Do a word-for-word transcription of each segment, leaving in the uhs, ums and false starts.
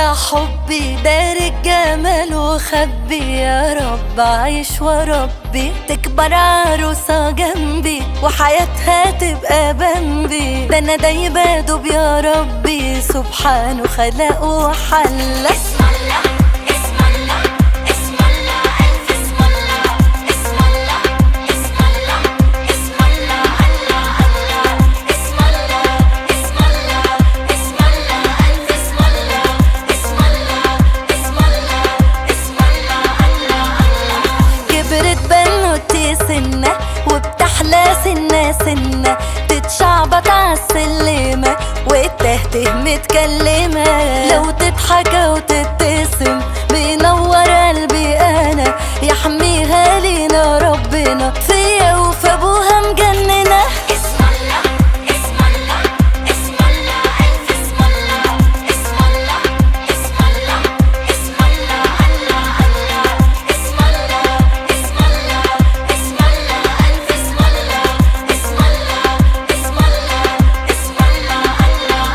يا حبي داري الجمال وخبي، يا رب عيش وربي تكبر عروسة جنبي وحياتها تبقى بنبي. ده انا دايبة دوب يا ربي سبحانه خلق وحلق. اسم الله اسم الله اسم الله ألف اسم الله اسم الله اسم الله اسم الله الله الله اسم الله اسم الله اسم الله ألف اسم الله اسم الله اسم الله اسم الله الله الله. كبرت بنوتي سنة وبتحلى سنة سنة، تتشعبط عالسلمة والتهته متكلمة. لو تضحك أو تبتسم بينور قلبي أنا، يحميها لينا ربنا فيا وفي أبوها مجننة. اسم الله اسم الله اسم الله ألف اسم الله اسم الله اسم الله اسم الله الله الله اسم الله اسم الله اسم الله ألف اسم الله اسم الله اسم الله اسم الله الله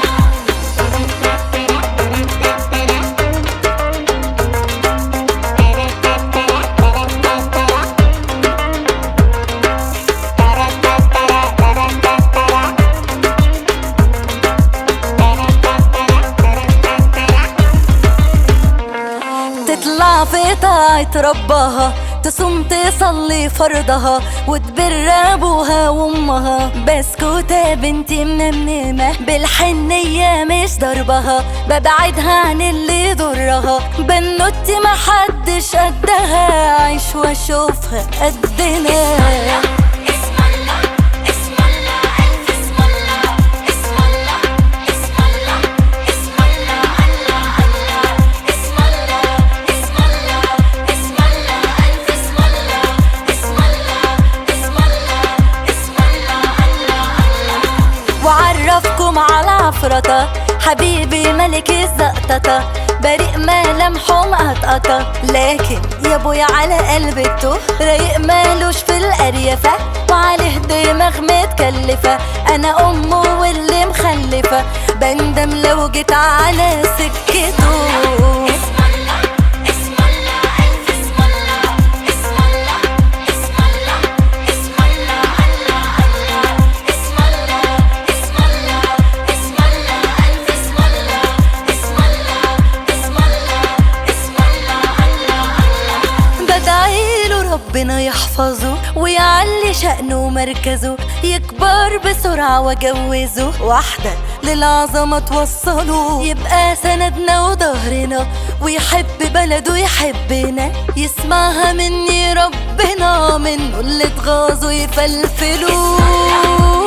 تطلع في طاعة ربها، تصوم تصلي فرضها وتبر ابوها وامها. بسكوتة بنتي منمنمة بالحنية مش ضربها، ببعدها عن اللي ضرها. بنوتي محدش قدها، عيش واشوفها قدنا. اسم الله اسم الله ألف اسم الله اسم الله اسم الله اسم الله الله الله اسم الله اسم الله اسم الله ألف اسم الله اسم الله اسم الله اسم الله الله الله. وعرفكم على عفرطة حبيبي ملك الزقططة، بريء ما لمحه مقطقطة، لكن يا ابويا على قلبته رايق مالوش في الأريفة، وعليه دماغ متكلفة. أنا أمه واللي مخلفة، بندم لو جيت على سكته. اسم الله اسم الله ألف اسم الله اسم الله اسم الله اسم الله الله الله اسم الله اسم الله اسم الله ألف اسم الله اسم الله اسم الله اسم الله الله الله. بدعيله ربنا يحفظه ويعلي شأنه ومركزه، يكبر بسرعة واجوزه واحدة للعظمة توصله، يبقى سندنا وظهرنا ويحب بلده يحبنا، يسمعها مني ربنا منه اللي اتغاظوا يفلفلوه.